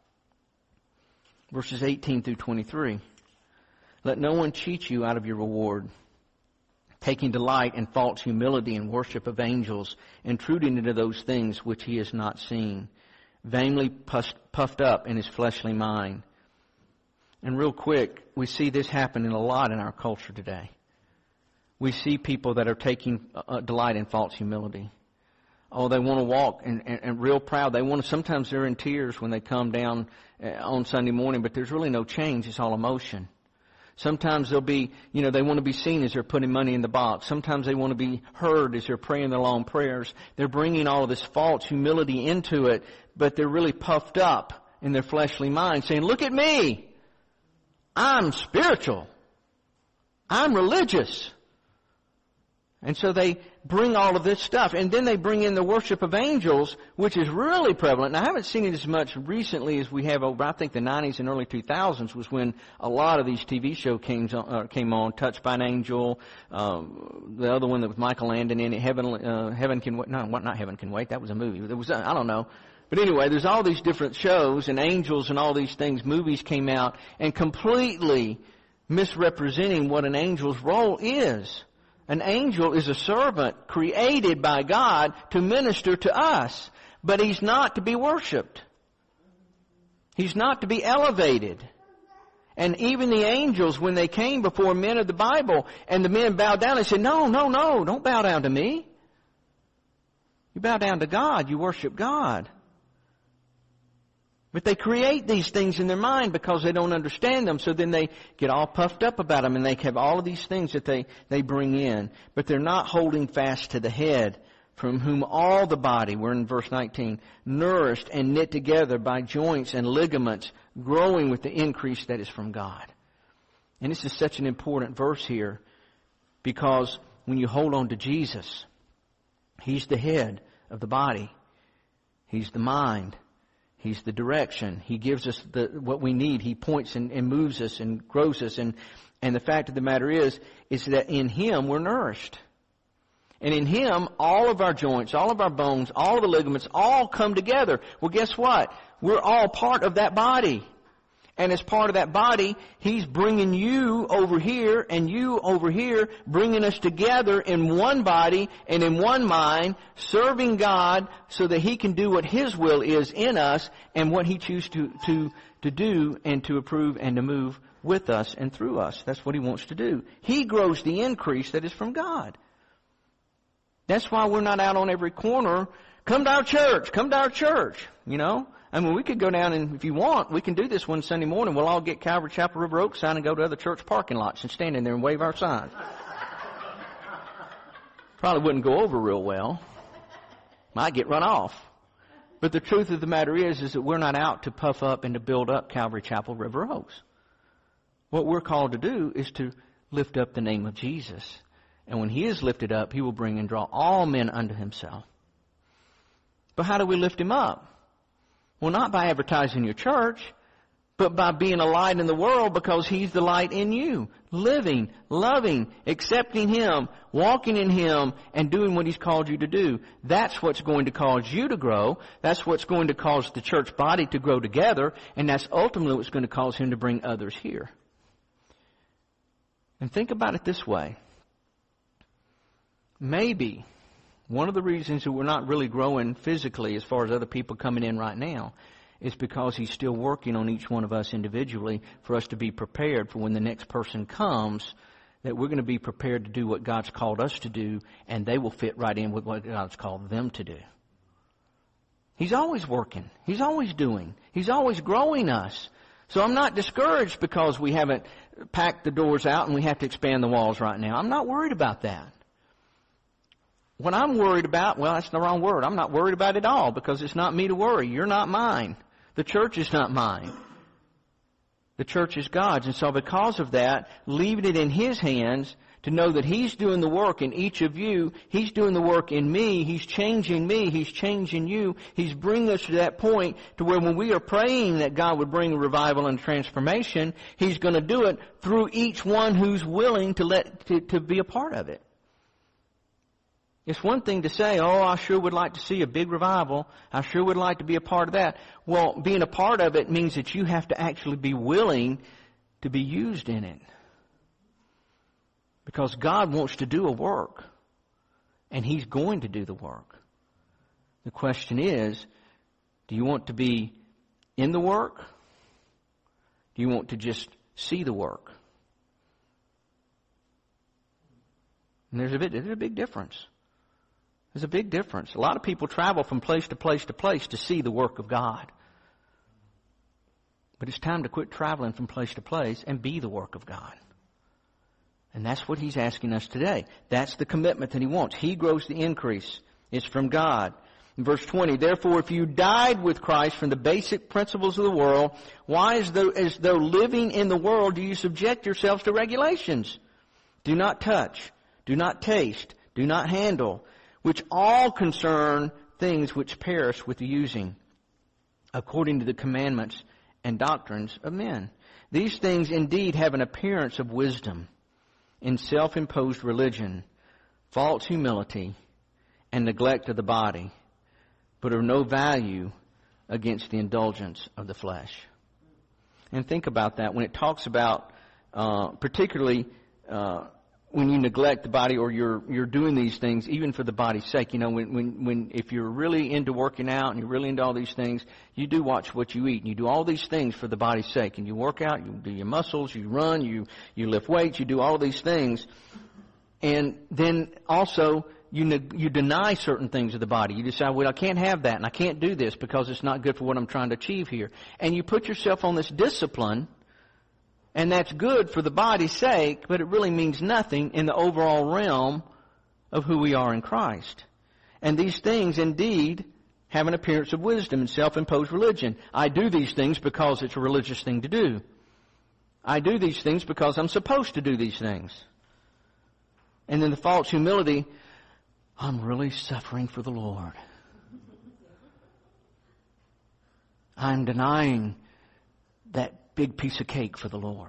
Verses eighteen through twenty-three. Let no one cheat you out of your reward, taking delight in false humility and worship of angels, intruding into those things which he has not seen, vainly puffed up in his fleshly mind. And real quick, we see this happening a lot in our culture today. We see people that are taking uh, delight in false humility. Oh, they want to walk and, and, and real proud. They want to, sometimes they're in tears when they come down uh, on Sunday morning, but there's really no change. It's all emotion. Sometimes they'll be, you know, they want to be seen as they're putting money in the box. Sometimes they want to be heard as they're praying their long prayers. They're bringing all of this false humility into it, but they're really puffed up in their fleshly mind, saying, look at me. I'm spiritual. I'm religious. And so they bring all of this stuff. And then they bring in the worship of angels, which is really prevalent. Now, I haven't seen it as much recently as we have over, I think, the nineties and early two thousands was when a lot of these T V shows came on, uh, came on Touched by an Angel, um, the other one that was Michael Landon in it, Heaven, uh, Heaven Can Wait. No, not Heaven Can Wait. That was a movie. There was, I don't know. But anyway, there's all these different shows and angels and all these things. Movies came out and completely misrepresenting what an angel's role is. An angel is a servant created by God to minister to us. But he's not to be worshipped. He's not to be elevated. And even the angels, when they came before men of the Bible, and the men bowed down, they said, no, no, no, don't bow down to me. You bow down to God. You worship God. But they create these things in their mind because they don't understand them. So then they get all puffed up about them and they have all of these things that they, they bring in. But they're not holding fast to the head, from whom all the body, we're in verse nineteen, nourished and knit together by joints and ligaments, growing with the increase that is from God. And this is such an important verse here because when you hold on to Jesus, He's the head of the body. He's the mind. He's the direction. He gives us the, what we need. He points and, and moves us and grows us. And, and the fact of the matter is, is that in Him we're nourished. And in Him, all of our joints, all of our bones, all of the ligaments, all come together. Well, guess what? We're all part of that body. And as part of that body, He's bringing you over here and you over here, bringing us together in one body and in one mind, serving God so that He can do what His will is in us and what He chooses to, to, to do and to approve and to move with us and through us. That's what He wants to do. He grows the increase that is from God. That's why we're not out on every corner. Come to our church. Come to our church. You know? I mean, we could go down and, if you want, we can do this one Sunday morning. We'll all get Calvary Chapel River Oaks sign and go to other church parking lots and stand in there and wave our signs. Probably wouldn't go over real well. Might get run off. But the truth of the matter is, is that we're not out to puff up and to build up Calvary Chapel River Oaks. What we're called to do is to lift up the name of Jesus. And when He is lifted up, He will bring and draw all men unto Himself. But how do we lift Him up? Well, not by advertising your church, but by being a light in the world because He's the light in you. Living, loving, accepting Him, walking in Him, and doing what He's called you to do. That's what's going to cause you to grow. That's what's going to cause the church body to grow together. And that's ultimately what's going to cause Him to bring others here. And think about it this way. Maybe one of the reasons that we're not really growing physically as far as other people coming in right now is because He's still working on each one of us individually for us to be prepared for when the next person comes, that we're going to be prepared to do what God's called us to do, and they will fit right in with what God's called them to do. He's always working. He's always doing. He's always growing us. So I'm not discouraged because we haven't packed the doors out and we have to expand the walls right now. I'm not worried about that. What I'm worried about, well, that's the wrong word. I'm not worried about it all because it's not me to worry. You're not mine. The church is not mine. The church is God's. And so because of that, leaving it in His hands to know that He's doing the work in each of you. He's doing the work in me. He's changing me. He's changing you. He's bringing us to that point to where when we are praying that God would bring a revival and transformation, He's going to do it through each one who's willing to let to, to be a part of it. It's one thing to say, oh, I sure would like to see a big revival. I sure would like to be a part of that. Well, being a part of it means that you have to actually be willing to be used in it. Because God wants to do a work. And He's going to do the work. The question is, do you want to be in the work? Do you want to just see the work? And there's a bit, there's a big difference. There's a big difference. A lot of people travel from place to place to place to see the work of God. But it's time to quit traveling from place to place and be the work of God. And that's what He's asking us today. That's the commitment that He wants. He grows the increase. It's from God. In verse twenty, therefore, if you died with Christ from the basic principles of the world, why as though, as though living in the world do you subject yourselves to regulations? Do not touch, do not taste, do not handle, which all concern things which perish with the using, according to the commandments and doctrines of men. These things indeed have an appearance of wisdom in self-imposed religion, false humility, and neglect of the body, but are no value against the indulgence of the flesh. And think about that when it talks about, uh, particularly uh, when you neglect the body or you're you're doing these things even for the body's sake. You know, when when when if you're really into working out and you're really into all these things, you do watch what you eat and you do all these things for the body's sake. And you work out, you do your muscles, you run, you you lift weights, you do all these things, and then also you you deny certain things of the body. You decide, well, I can't have that and I can't do this because it's not good for what I'm trying to achieve here. And you put yourself on this discipline. And that's good for the body's sake, but it really means nothing in the overall realm of who we are in Christ. And these things indeed have an appearance of wisdom and self-imposed religion. I do these things because it's a religious thing to do. I do these things because I'm supposed to do these things. And then the false humility, I'm really suffering for the Lord. I'm denying that big piece of cake for the Lord.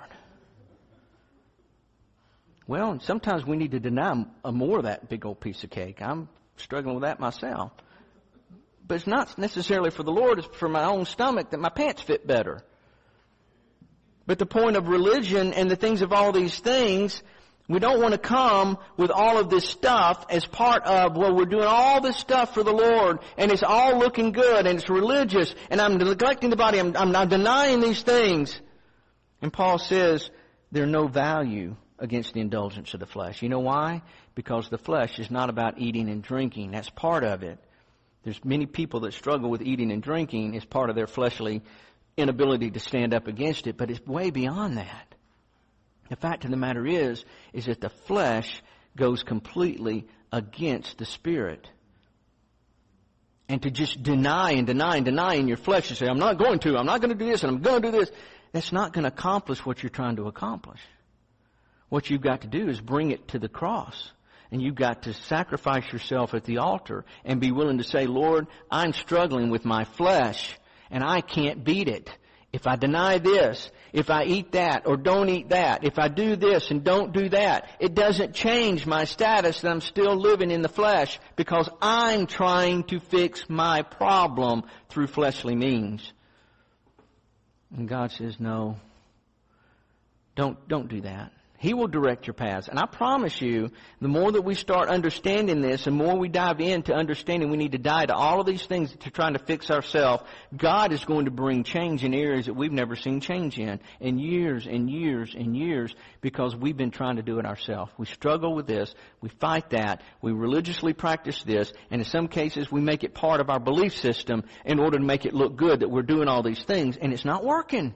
Well, sometimes we need to deny more of that big old piece of cake. I'm struggling with that myself. But it's not necessarily for the Lord, it's for my own stomach that my pants fit better. But the point of religion and the things of all these things, we don't want to come with all of this stuff as part of, well, we're doing all this stuff for the Lord, and it's all looking good, and it's religious, and I'm neglecting the body, I'm, I'm, I'm denying these things. And Paul says they're no value against the indulgence of the flesh. You know why? Because the flesh is not about eating and drinking. That's part of it. There's many people that struggle with eating and drinking as part of their fleshly inability to stand up against it, but it's way beyond that. The fact of the matter is, is that the flesh goes completely against the Spirit. And to just deny and deny and deny in your flesh and say, I'm not going to, I'm not going to do this, and I'm going to do this, that's not going to accomplish what you're trying to accomplish. What you've got to do is bring it to the cross. And you've got to sacrifice yourself at the altar and be willing to say, Lord, I'm struggling with my flesh, and I can't beat it. If I deny this, if I eat that or don't eat that, if I do this and don't do that, it doesn't change my status that I'm still living in the flesh because I'm trying to fix my problem through fleshly means. And God says, no, don't, don't do that. He will direct your paths. And I promise you, the more that we start understanding this, the more we dive into understanding we need to die to all of these things that you're trying to fix ourselves, God is going to bring change in areas that we've never seen change in, in years and years and years, because we've been trying to do it ourselves. We struggle with this. We fight that. We religiously practice this. And in some cases, we make it part of our belief system in order to make it look good that we're doing all these things, and it's not working.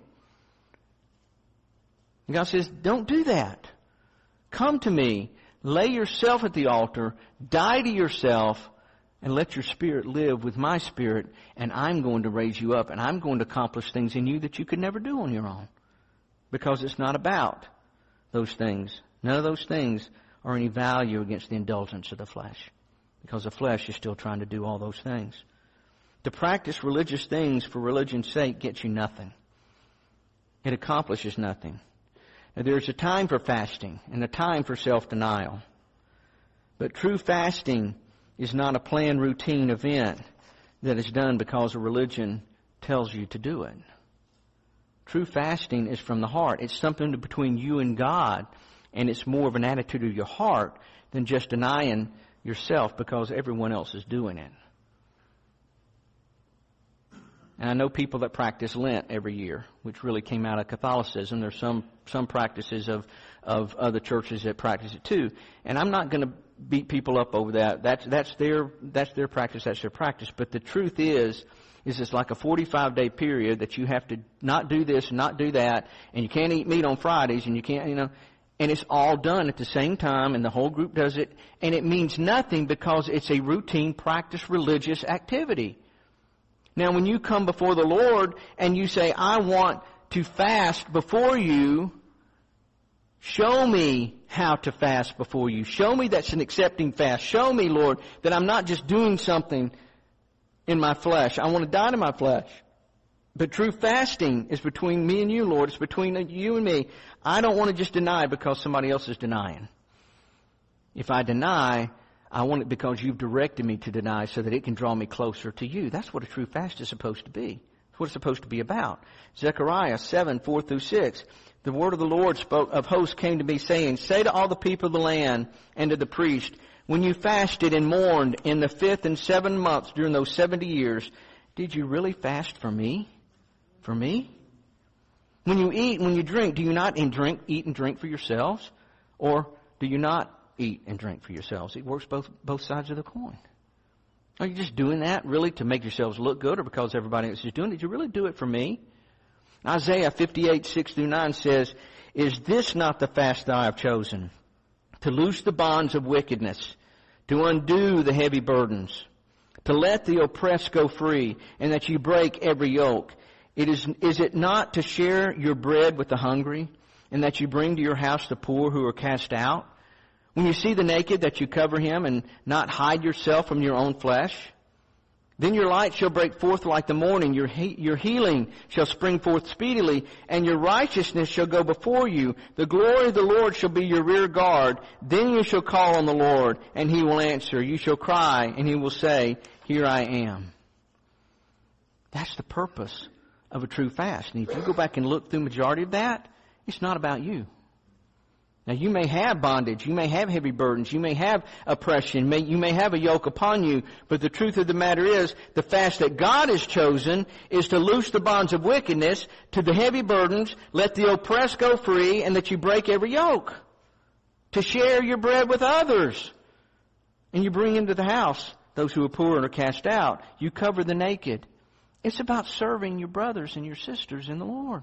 And God says, don't do that. Come to me, lay yourself at the altar, die to yourself, and let your spirit live with my spirit, and I'm going to raise you up, and I'm going to accomplish things in you that you could never do on your own. Because it's not about those things. None of those things are any value against the indulgence of the flesh. Because the flesh is still trying to do all those things. To practice religious things for religion's sake gets you nothing. It accomplishes nothing. Now, there's a time for fasting and a time for self-denial. But true fasting is not a planned routine event that is done because a religion tells you to do it. True fasting is from the heart. It's something between you and God, and it's more of an attitude of your heart than just denying yourself because everyone else is doing it. And I know people that practice Lent every year, which really came out of Catholicism. There's some some practices of of other churches that practice it too. And I'm not going to beat people up over that. That's, that's their, that's their practice, that's their practice. But the truth is, is it's like a forty-five day period that you have to not do this and not do that, and you can't eat meat on Fridays, and you can't, you know, and it's all done at the same time, and the whole group does it, and it means nothing because it's a routine practice religious activity. Now, when you come before the Lord and you say, I want to fast before you, show me how to fast before you. Show me that's an accepting fast. Show me, Lord, that I'm not just doing something in my flesh. I want to die to my flesh. But true fasting is between me and you, Lord. It's between you and me. I don't want to just deny because somebody else is denying. If I deny, I want it because you've directed me to deny so that it can draw me closer to you. That's what a true fast is supposed to be. That's what it's supposed to be about. Zechariah seven, four through six. The word of the Lord spoke of hosts came to me saying, say to all the people of the land and to the priest, when you fasted and mourned in the fifth and seventh months during those seventy years, did you really fast for me? For me? When you eat, when you drink, do you not and drink, eat and drink for yourselves? Or do you not eat and drink for yourselves? It works both, both sides of the coin. Are you just doing that really to make yourselves look good or because everybody else is doing it? Did you really do it for me? Isaiah fifty-eight, six through nine says, is this not the fast that I have chosen? To loose the bonds of wickedness, to undo the heavy burdens, to let the oppressed go free, and that you break every yoke. It is, is it not to share your bread with the hungry, and that you bring to your house the poor who are cast out? When you see the naked, that you cover him, and not hide yourself from your own flesh? Then your light shall break forth like the morning, your he- your healing shall spring forth speedily, and your righteousness shall go before you. The glory of the Lord shall be your rear guard. Then you shall call on the Lord, and He will answer. You shall cry, and He will say, here I am. That's the purpose of a true fast. And if you go back and look through the majority of that, it's not about you. Now, you may have bondage, you may have heavy burdens, you may have oppression, may, you may have a yoke upon you, but the truth of the matter is, the fast that God has chosen is to loose the bonds of wickedness, to the heavy burdens, let the oppressed go free, and that you break every yoke. To share your bread with others. And you bring into the house those who are poor and are cast out. You cover the naked. It's about serving your brothers and your sisters in the Lord.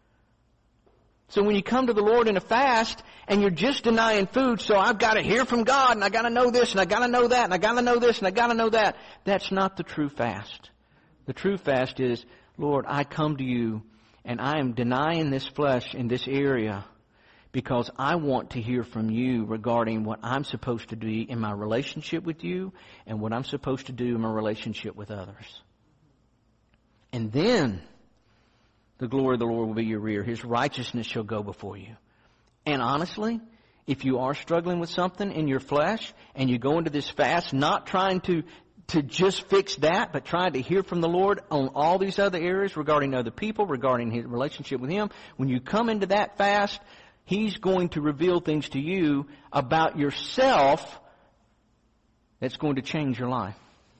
So when you come to the Lord in a fast and you're just denying food, so I've got to hear from God and I got to know this and I got to know that and I got to know this and I got to know that. That's not the true fast. The true fast is, Lord, I come to you and I am denying this flesh in this area because I want to hear from you regarding what I'm supposed to do in my relationship with you and what I'm supposed to do in my relationship with others. And then the glory of the Lord will be your rear. His righteousness shall go before you. And honestly, if you are struggling with something in your flesh and you go into this fast not trying to, to just fix that, but trying to hear from the Lord on all these other areas regarding other people, regarding His relationship with Him, when you come into that fast, He's going to reveal things to you about yourself that's going to change your life.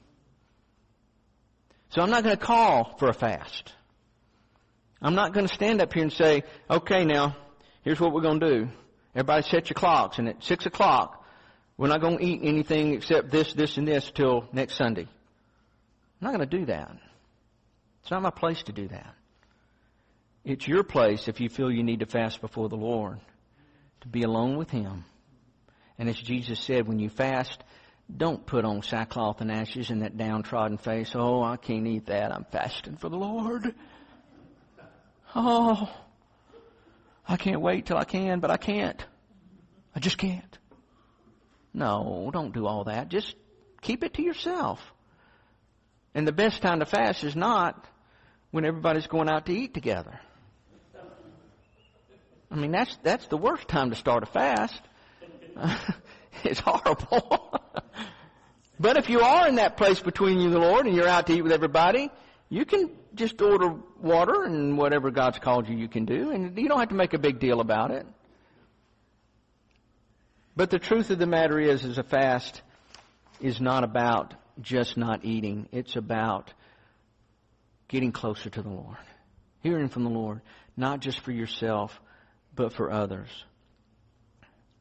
So I'm not going to call for a fast. I'm not going to stand up here and say, okay, now, here's what we're going to do. Everybody set your clocks, and at six o'clock, we're not going to eat anything except this, this, and this till next Sunday. I'm not going to do that. It's not my place to do that. It's your place if you feel you need to fast before the Lord, to be alone with Him. And as Jesus said, when you fast, don't put on sackcloth and ashes and that downtrodden face. Oh, I can't eat that. I'm fasting for the Lord. Oh, I can't wait till I can, but I can't. I just can't. No, don't do all that. Just keep it to yourself. And the best time to fast is not when everybody's going out to eat together. I mean, that's that's the worst time to start a fast. It's horrible. But if you are in that place between you and the Lord and you're out to eat with everybody, you can just order water and whatever God's called you, you can do. And you don't have to make a big deal about it. But the truth of the matter is, is a fast is not about just not eating. It's about getting closer to the Lord. Hearing from the Lord, not just for yourself, but for others.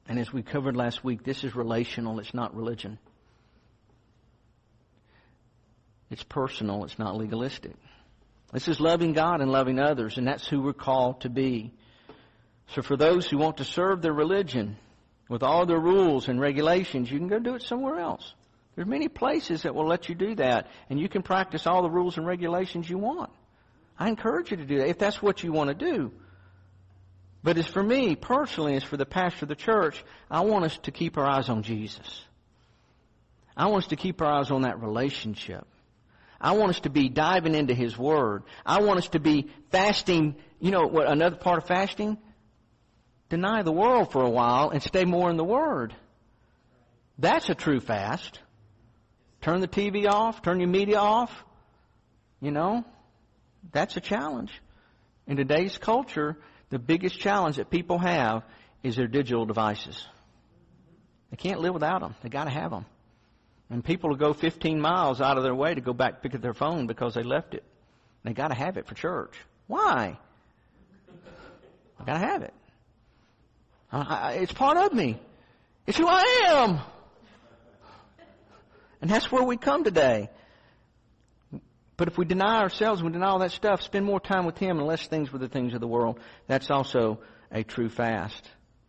And as we covered last week, this is relational. It's not religion. It's personal. It's not legalistic. This is loving God and loving others, and that's who we're called to be. So for those who want to serve their religion with all their rules and regulations, you can go do it somewhere else. There's many places that will let you do that, and you can practice all the rules and regulations you want. I encourage you to do that if that's what you want to do. But as for me, personally, as for the pastor of the church, I want us to keep our eyes on Jesus. I want us to keep our eyes on that relationship. I want us to be diving into His Word. I want us to be fasting. You know what? Another part of fasting? Deny the world for a while and stay more in the Word. That's a true fast. Turn the T V off. Turn your media off. You know, that's a challenge. In today's culture, the biggest challenge that people have is their digital devices. They can't live without them. They got to have them. And people will go fifteen miles out of their way to go back and pick up their phone because they left it. They got to have it for church. Why? I got to have it. I, I, it's part of me. It's who I am. And that's where we come today. But if we deny ourselves, we deny all that stuff, spend more time with Him and less things with the things of the world, that's also a true fast.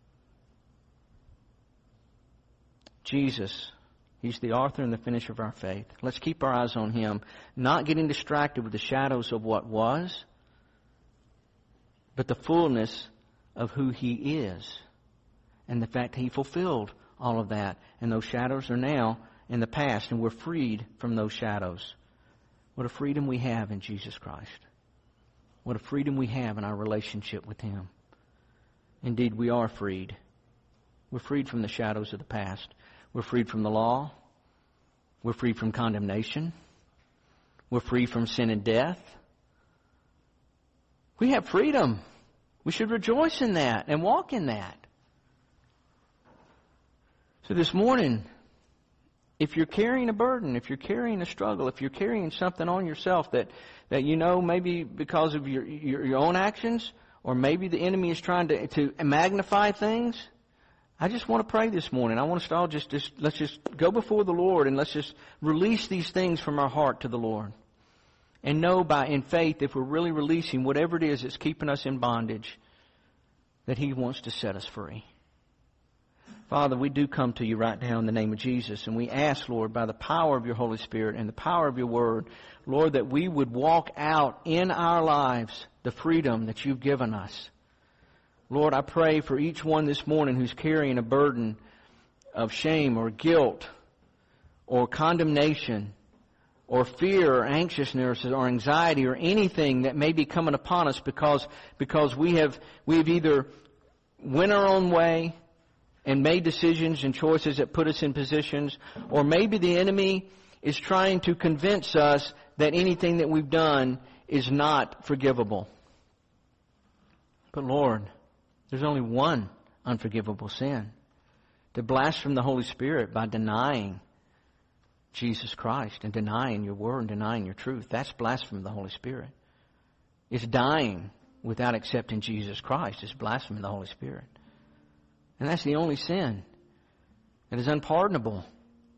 Jesus, He's the author and the finisher of our faith. Let's keep our eyes on Him, not getting distracted with the shadows of what was, but the fullness of who He is and the fact that He fulfilled all of that. And those shadows are now in the past, and we're freed from those shadows. What a freedom we have in Jesus Christ. What a freedom we have in our relationship with Him. Indeed, we are freed. We're freed from the shadows of the past. We're freed from the law. We're freed from condemnation. We're free from sin and death. We have freedom. We should rejoice in that and walk in that. So this morning, if you're carrying a burden, if you're carrying a struggle, if you're carrying something on yourself that, that you know maybe because of your, your, your own actions, or maybe the enemy is trying to, to magnify things, I just want to pray this morning. I want us to all just, just, let's just go before the Lord and let's just release these things from our heart to the Lord. And know by, in faith, if we're really releasing whatever it is that's keeping us in bondage, that He wants to set us free. Father, we do come to You right now in the name of Jesus, and we ask, Lord, by the power of Your Holy Spirit and the power of Your Word, Lord, that we would walk out in our lives the freedom that You've given us. Lord, I pray for each one this morning who's carrying a burden of shame or guilt or condemnation or fear or anxiousness or anxiety or anything that may be coming upon us because, because we have, we've either went our own way and made decisions and choices that put us in positions, or maybe the enemy is trying to convince us that anything that we've done is not forgivable. But Lord, there's only one unforgivable sin: to blaspheme the Holy Spirit by denying Jesus Christ and denying Your Word and denying Your truth. That's blaspheming the Holy Spirit. It's dying without accepting Jesus Christ. It's blaspheming the Holy Spirit. And that's the only sin that is unpardonable.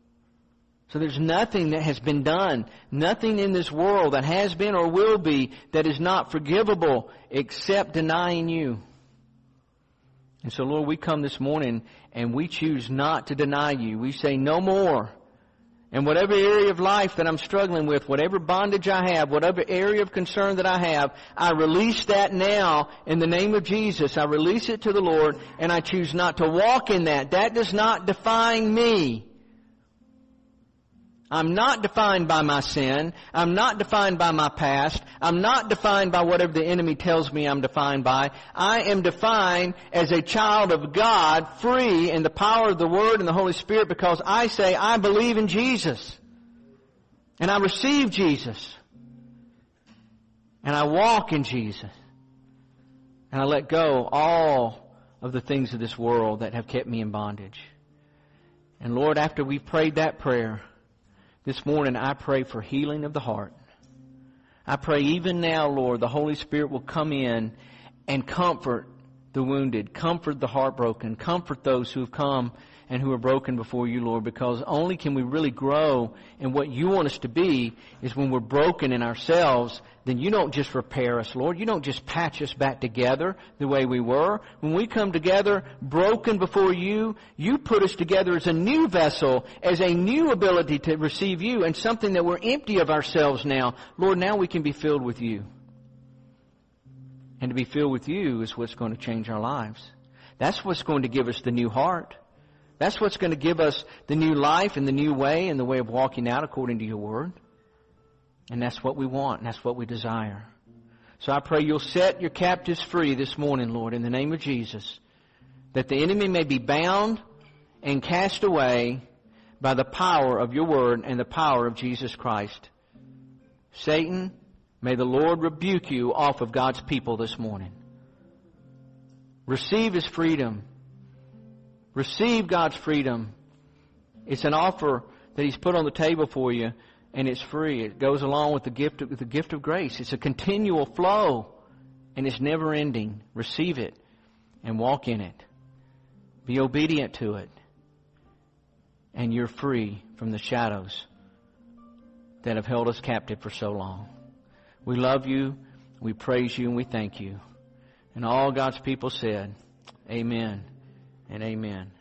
So there's nothing that has been done, nothing in this world that has been or will be that is not forgivable except denying You. And so, Lord, we come this morning and we choose not to deny You. We say no more. And whatever area of life that I'm struggling with, whatever bondage I have, whatever area of concern that I have, I release that now in the name of Jesus. I release it to the Lord, and I choose not to walk in that. That does not define me. I'm not defined by my sin. I'm not defined by my past. I'm not defined by whatever the enemy tells me I'm defined by. I am defined as a child of God, free in the power of the Word and the Holy Spirit, because I say I believe in Jesus. And I receive Jesus. And I walk in Jesus. And I let go all of the things of this world that have kept me in bondage. And Lord, after we've prayed that prayer, this morning I pray for healing of the heart. I pray even now, Lord, the Holy Spirit will come in and comfort the wounded. Comfort the heartbroken. Comfort those who have come and who are broken before you, Lord, because only can we really grow in what you want us to be is when we're broken in ourselves. Then you don't just repair us, Lord. You don't just patch us back together the way we were. When we come together broken before you, you put us together as a new vessel, as a new ability to receive you, and something that we're empty of ourselves now. Lord, now we can be filled with you. And to be filled with you is what's going to change our lives. That's what's going to give us the new heart. That's what's going to give us the new life and the new way and the way of walking out according to your word. And that's what we want, and that's what we desire. So I pray you'll set your captives free this morning, Lord, in the name of Jesus, that the enemy may be bound and cast away by the power of your word and the power of Jesus Christ. Satan, may the Lord rebuke you off of God's people this morning. Receive his freedom. Receive God's freedom. It's an offer that he's put on the table for you, and it's free. It goes along with the gift of, with the gift of grace. It's a continual flow, and it's never ending. Receive it and walk in it. Be obedient to it, and you're free from the shadows that have held us captive for so long. We love you, we praise you, and we thank you. And all God's people said, amen and amen.